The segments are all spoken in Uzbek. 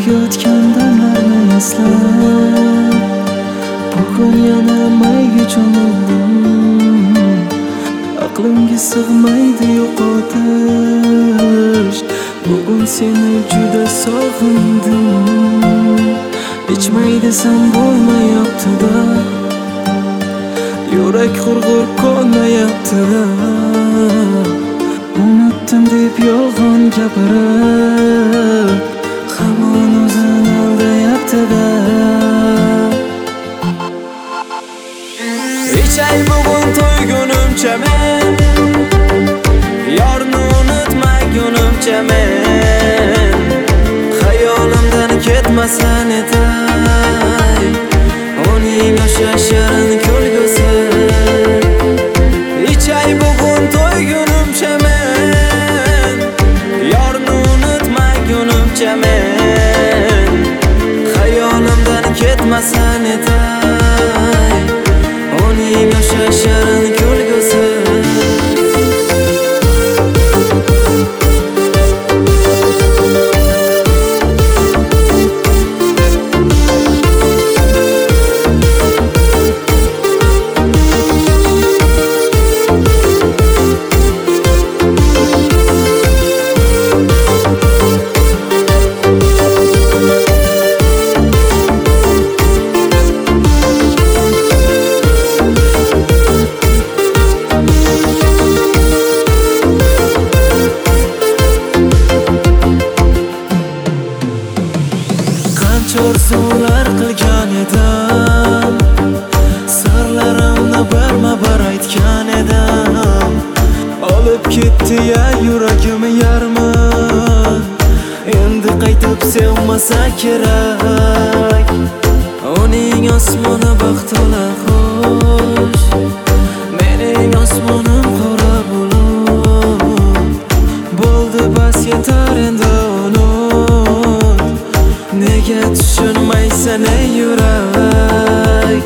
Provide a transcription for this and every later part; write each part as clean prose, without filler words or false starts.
Birga o'tgan damlarni eslab bugun yana mayga cho'mildim. Aqlimga sig'maydi yo'qotish. Bugun seni juda sog'indim. Ichmay desam bo'lmayapti-da, yurak qurg'ur ko'nmayapti-da. Unutdim deb yolg'on gapirib hamon o'zini aldayapti-da. Ichay bugun to'ygunimcha men, yorni unutmagunimcha men, xayolimdan ketmasan etay uning o'sha shirin kulgusi. Ichay bugun to'ygunimcha men, yorni unutmagunimcha men, xayolimdan ketmasan etay uning o'sha shirin kulgusi. Orzular qilgan edim, sirlarimni birma-bir aytgan edim. Olib ketdi-ya yuragim yarmi, endi qaytib sevmasa kerak. Uning osmoni baxtli xo'sh, mening osmonim qora bulut. Bo'ldi bas yetar endi unut. Nega tushunmaysan ey yurak?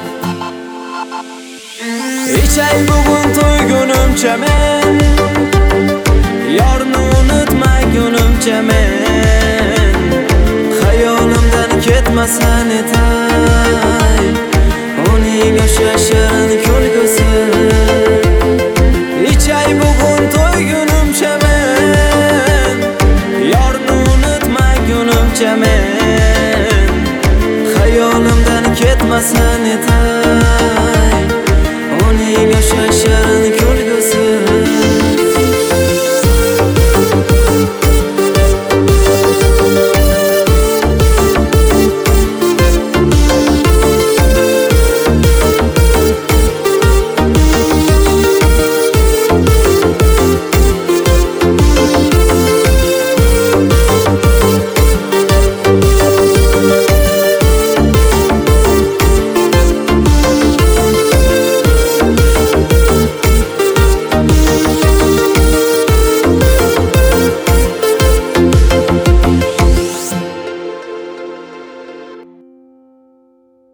Ichay bugun to'ygunimcha men, yorni unutmagunimcha men, xayolimdan ketmasan etay uning o'sha shirin kulgusi. Ichay bugun to'ygunimcha men, yorni unutmagunimcha men, xayolimdan ketmasan etay